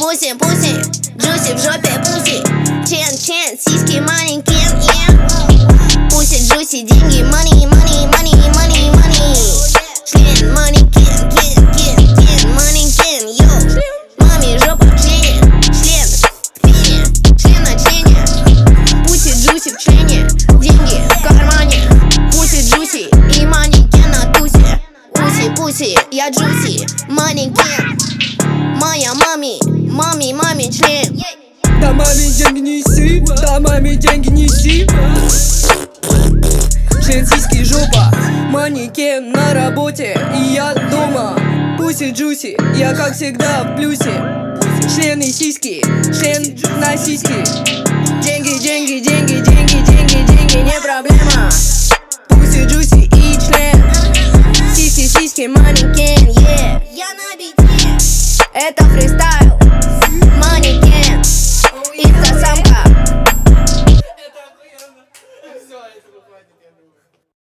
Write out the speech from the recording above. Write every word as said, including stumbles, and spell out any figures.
Пуси, пуси, джуси в жопе пуси. Чен, чен, сиськи маленькие, yeah. Пуси, джуси, деньги, money, money, money, money, money. Член, манекен, кен, кен, кен, манекен, йоу. Маме жопа в члене, член в пене, член на члене. Пуси, джуси в члене, деньги в кармане. Пуси, джуси и манекен на тусе. Пуси, пуси, я джуси, манекен. Моя маме, маме, маме член. Да маме деньги неси, да маме деньги неси. Член, сиськи, жопа, манекен на работе, и я дома. Пуси, джуси, я как всегда в плюсе. Член и сиськи, член на сиськи. Деньги, деньги, деньги, деньги, деньги, деньги, не проблема. Пуси, джуси и член. Сиськи, сиськи, манекен, yeah. Я на бите. Это фристайл.